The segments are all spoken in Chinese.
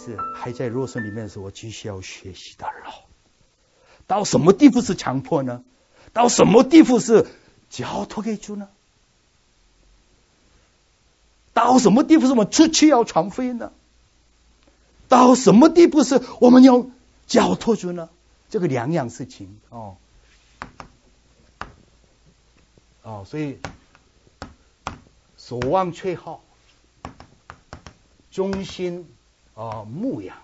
是还在肉身里面的时候，我继续要学习的了。到什么地步是强迫呢？到什么地步是交托给主呢？到什么地步是我们出去要传福音呢？到什么地步是我们要交托主呢？这个两样事情所以守望吹号，忠心牧养，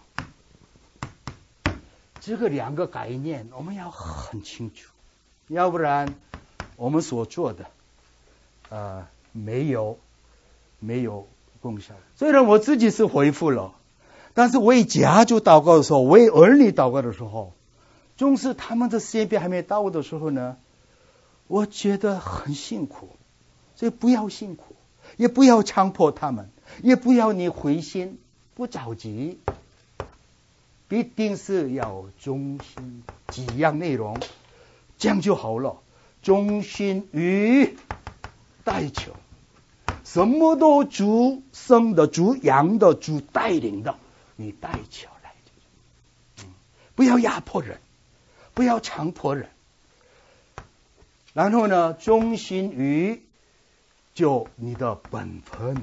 这个两个概念我们要很清楚，要不然我们所做的没有功效。虽然我自己是恢复了，但是为家族祷告的时候，为儿女祷告的时候，总是他们的时间表还没到的时候呢，我觉得很辛苦。所以不要辛苦，也不要强迫他们，也不要你灰心，不着急，必定是要忠心，几样内容，这样就好了。忠心于代求，什么都主生的、主养的、主带领的，你代求来。不要压迫人，不要强迫人。然后呢，忠心于就你的本分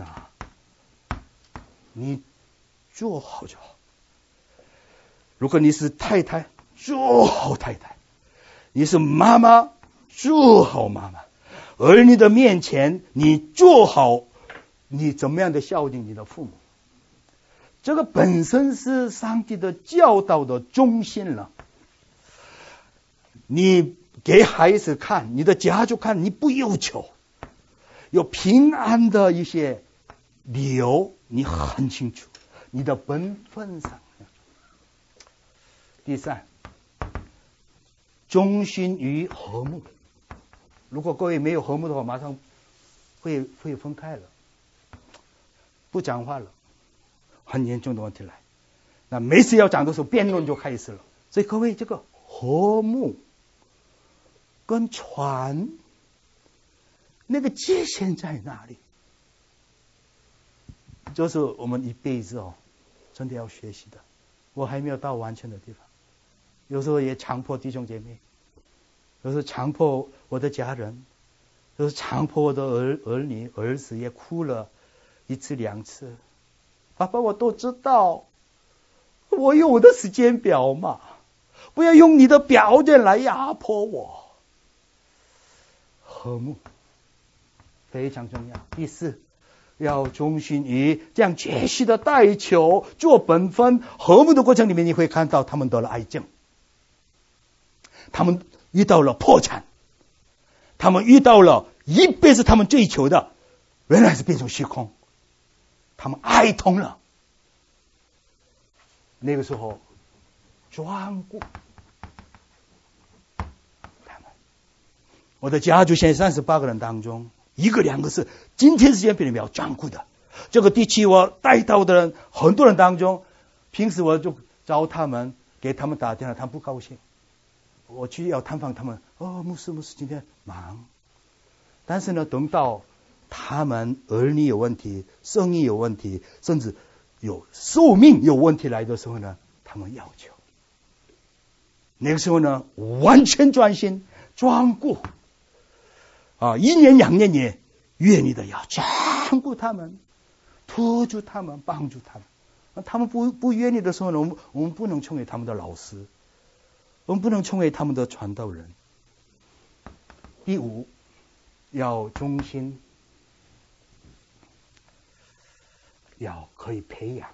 你做好就好。如果你是太太，做好太太；你是妈妈，做好妈妈。儿女的面前，你做好你怎么样的孝敬你的父母。这个本身是上帝的教导的中心了。你给孩子看，你的家就看，你不要求有平安的一些理由，你很清楚你的本分上。第三，忠心于和睦。如果各位没有和睦的话，马上会分开了，不讲话了，很严重的问题来。那每次要讲的时候，辩论就开始了。所以各位，这个和睦跟传那个界限在哪里？这是我们一辈子真的要学习的。我还没有到完全的地方，有时候也强迫弟兄姐妹，有时候强迫我的家人，有时候强迫我的儿女儿子也哭了一次两次。爸爸，我都知道，我有我的时间表嘛，不要用你的表现来压迫我。和睦非常重要。第四，要忠心于这样继续的代求，做本分。和睦的过程里面，你会看到他们得了癌症，他们遇到了破产，他们遇到了一辈子他们追求的原来是变成虚空，他们哀痛了。那个时候专顾他们。我的家族现在38个人当中，一个两个是今天时间比较专顾的。这个地区我带到的人，很多人当中，平时我就找他们，给他们打电话，他们不高兴。我去要探访他们，牧师今天忙。但是呢，等到他们儿女有问题，生意有问题，甚至有寿命有问题来的时候呢，他们要求。那个时候呢，完全专心专顾1年2年也愿意的要专顾他们，托住他们，帮助他们。他们不愿意的时候呢，我们不能成为他们的老师，我们不能成为他们的传道人。第五，要忠心，要可以培养。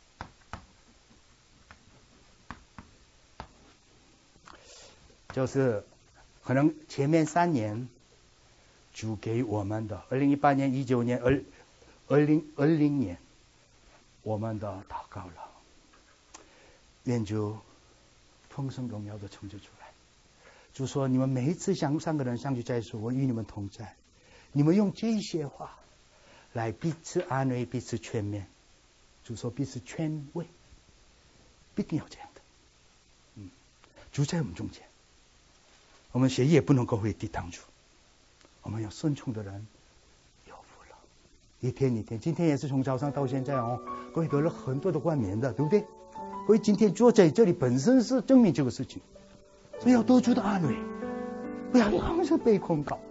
就是可能前面3年主给我们的2018年、19年、2020年我们的祷告了，愿主丰盛荣耀的成就出来。主说，你们每一次3个人上去再说，我与你们同在。你们用这些话来彼此安慰，彼此劝勉。主说彼此劝慰，必定要这样的。主在我们中间，我们谁也不能够会抵挡主。我们要顺从的人有福了。 一天一天，今天也是从早上到现在各位得了很多的冠冕的，对不对？各位今天坐在这里本身是证明这个事情，所以要多主的安慰，不要老是被控告。